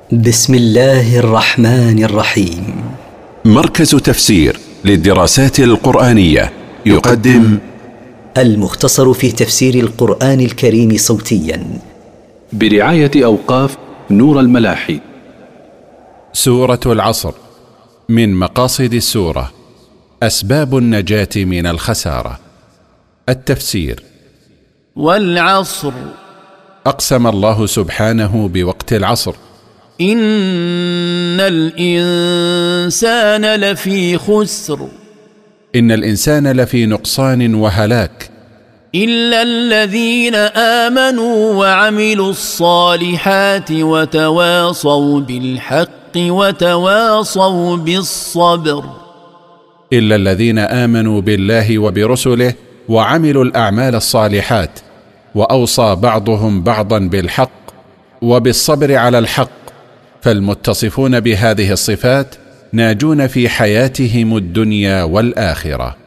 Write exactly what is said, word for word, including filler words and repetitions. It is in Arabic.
بسم الله الرحمن الرحيم. مركز تفسير للدراسات القرآنية يقدم المختصر في تفسير القرآن الكريم صوتيا برعاية أوقاف نور الملاحي. سورة العصر. من مقاصد السورة أسباب النجاة من الخسارة. التفسير: والعصر، أقسم الله سبحانه بوقت العصر. إن الإنسان لفي خسر، إن الإنسان لفي نقصان وهلاك، إلا الذين آمنوا وعملوا الصالحات وتواصوا بالحق وتواصوا بالصبر. إلا الذين آمنوا بالله وبرسله وعملوا الأعمال الصالحات، وأوصى بعضهم بعضا بالحق وبالصبر على الحق. فالمتصفون بهذه الصفات ناجون في حياتهم الدنيا والآخرة.